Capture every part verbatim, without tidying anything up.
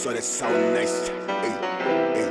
so that sound nice. Hey, hey.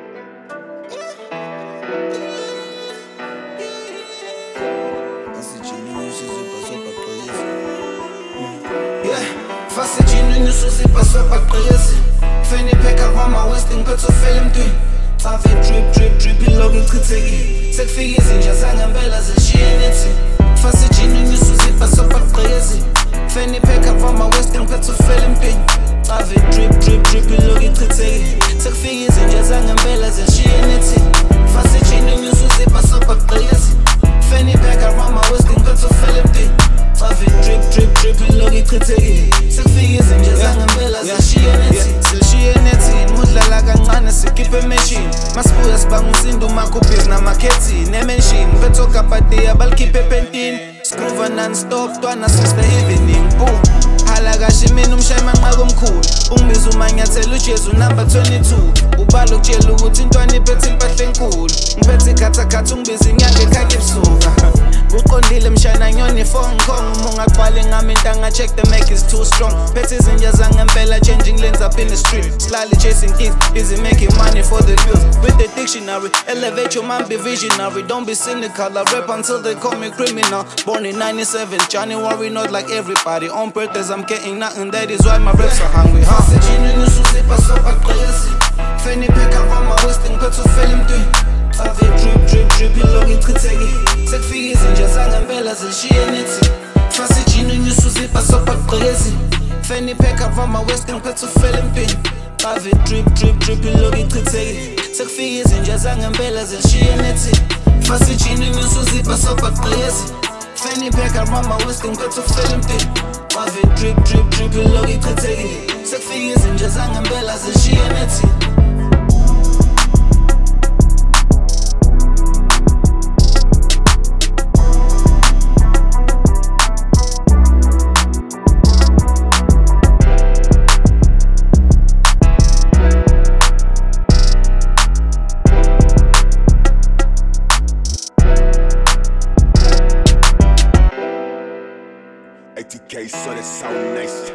Yeah, fasejini nisuzipa sopa crazy. Fanny pack up on my waist, ngiphethe ufele emntwini. Ave drip drip drip ilokhu ichithekile. Sekufika izinja zangempela zishiye nethi. Fasejini nisuzipa sopa crazy. Fanny pack up on my waist, ngiphethe ufele emntwini. Ave drip drip drip ilokhu ichithekile. Sekufika izinja zangempela zishiye nethi. Fasejini nisuzipa sopa crazy. Fanny pack up on my waist, ngiphethe ufele emntwini. Ave drip drip drip ilokhu ichithekile. Sekufika izinja zangempela zishiye nethi. Zishiye nethi mudlala kancane sikhiphe emeshini. Masibuya sibanga umsindo umakubhizi namakhethini emenshini. Phetho kapatiya balikhiphe epentini. Scruva non-stop twana sister evening boom. Hala kahle mina umshayi manqa komkhulu. Ungibiza umanyathela ujesu number twenty-two. Ubalo kutshela ukuthi intwana iphethe impahla enkulu. Ngiphethe ikhathakhatha ungibiza inyanga ekhaya ebusuku. Kuqondile mshana nyoni phone khong uma ungaqhwali ngami intanga check the make is too strong. Phethe izinja zangempela changing lanes up in the street. Slightly chasing kids, busy making money for the bills. With the dictionary, elevate your mind, be visionary. Don't be cynical, I rap until they call me criminal. Born in ninety-seven, January not like everybody. On purpose I'm getting nothing, that is why my raps are hungry. Fasejini nisuzipa sopa crazy. Fanny pack up on my waist, ngiphethe ufele emntwini. Ave drip drip drip ilokhu ichithekile. Sekufika izinja zangempela zishiye nethi. Fasejini nisuzipa sopa crazy. Fanny pack up on my waist, ngiphethe ufele emntwini. Ave drip drip drip ilokhu ichithekile. Sekufika izinja zangempela zishiye nethi. Fasejini nisuzipa sopa crazy. Fanny pack up on my waist, ngiphethe ufele emntwini. Ave drip drip drip ilokhu ichithekile. Sekufika izinja zangempela zishiye nethi. eighty K, so that sound nice.